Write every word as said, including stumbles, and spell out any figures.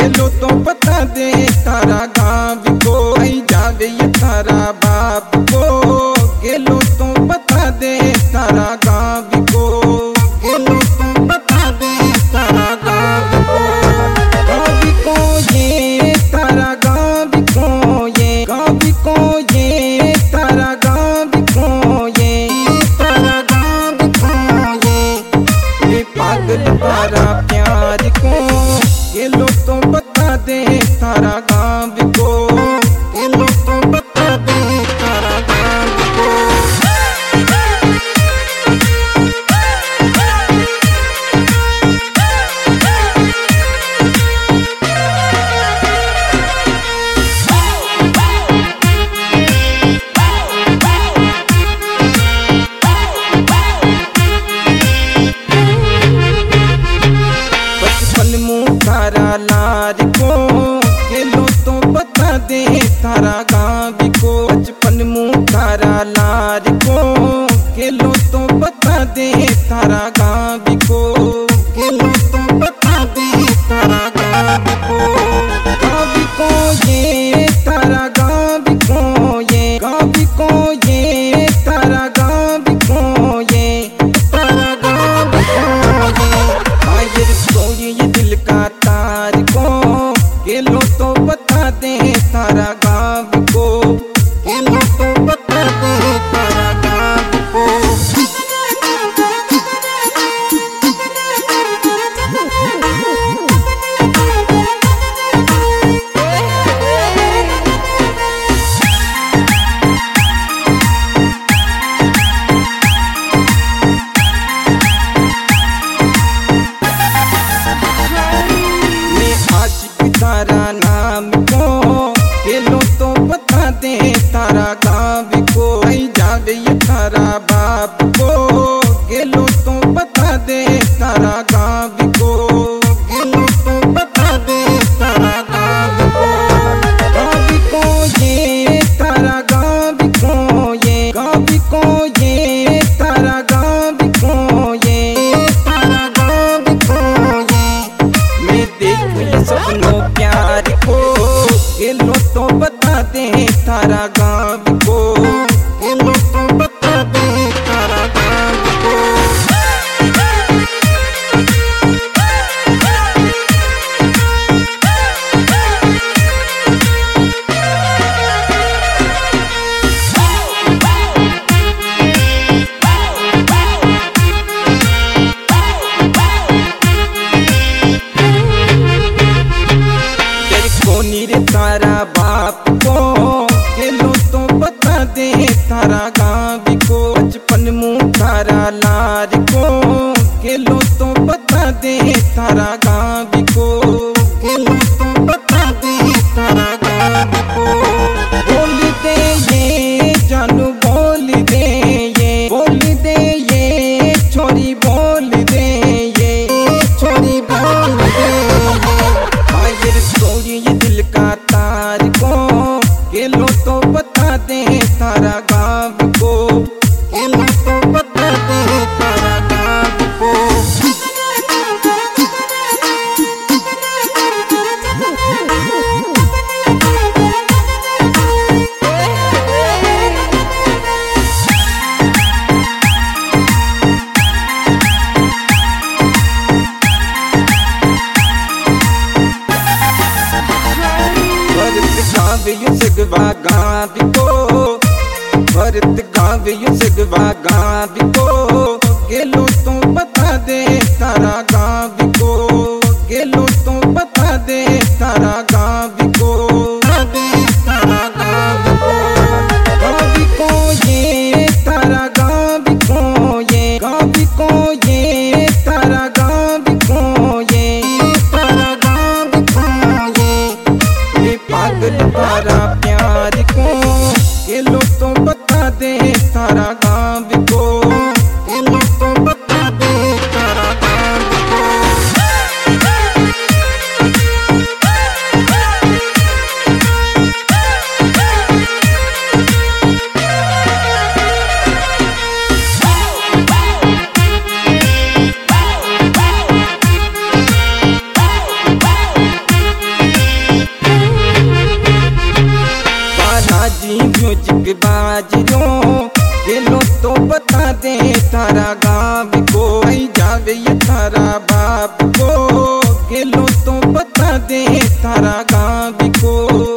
गेलो तो बता दे तारा गाँव को, आई जावे ये तारा बाप को। गेलो तो बता दे तारा गाँव को, गेलो तो बता दे तारा गाँव को। गाँव को ये तारा गाँव को, ये गाँव को ये तारा गाँव को, ये तारा गाँव को ये ये पागल तारा प्यार को। गेलो तो बता दे तारा गाँव को, गेलो तो बता दे तारा गाँव को। बचपन मुँह तारा लार को, गेलो तो बता दे तारा गाँव को। बचपन मुँह तारा लार को, गेलो तो बता दे तारा गाँव को, गेलो तो बता दे तारा गाँव को। गाँव को ये तारा गाँव को, ये गाँव को ये तारा गाँव को, ये तारा गाँव को ये आयर को ये दिल का तार को। गेलो तो बता दे तारा गाँव को, गेलो तो बता दे तारा गाँव को। मैं आशिक तारा नाम को, गेलो तो बता दे तारा गाँव को। आई जावे ये तारा बाप को, गेलो तो बता दे तारा गाँव को, गेलो तो बता दे तारा गाँव को। गाँव को ये तारा गाँव को, ये गाँव को ये तारा गाँव को, ये तारा गाँव को ये मैं देखूं ये सपनों प्यार को। गेलो तो बता दे तारा गाँव को, गेलो तो बता दे तारा गाँव को। तेरे कोनी रे तारा बाप को, गेलो तो बता दे तारा गाँव को। बचपन मुँह तारा लार को, गेलो तो बता दे तारा गाँव को, गेलो तो बता दे तारा गाँव को। बोल दे ये जानू बोल दे, ये बोल दे ये छोरी बोल दे, ये छोरी बोल दे ये आयर को ये दिल का तार को। गेलो तो बता दे तारा गाँव को, गेलो तो बता दे तारा गाँव को। भरत गाँव यू सगवा गाँव को, भरत गाँव यू सगवा गाँव को। गेलो तो बता दे तारा गाँव को, गेलो तो बता दे तारा गाँव को, बता दे तारा गाँव को। गाँव को ये तारा गाँव को, ये गाँव को ये तारा गाँव को, ये तारा गाँव को ये ये पागल तारा प्यार को। गेलो तो बता दे तारा गाँव को, गेलो तो बता दे तारा गाँव को। म्यूजिक बाज रो गेलो तो बता दे तारा गाँव को जावे ये तारा बाप को गेलो तो बता दे तारा गाँव को।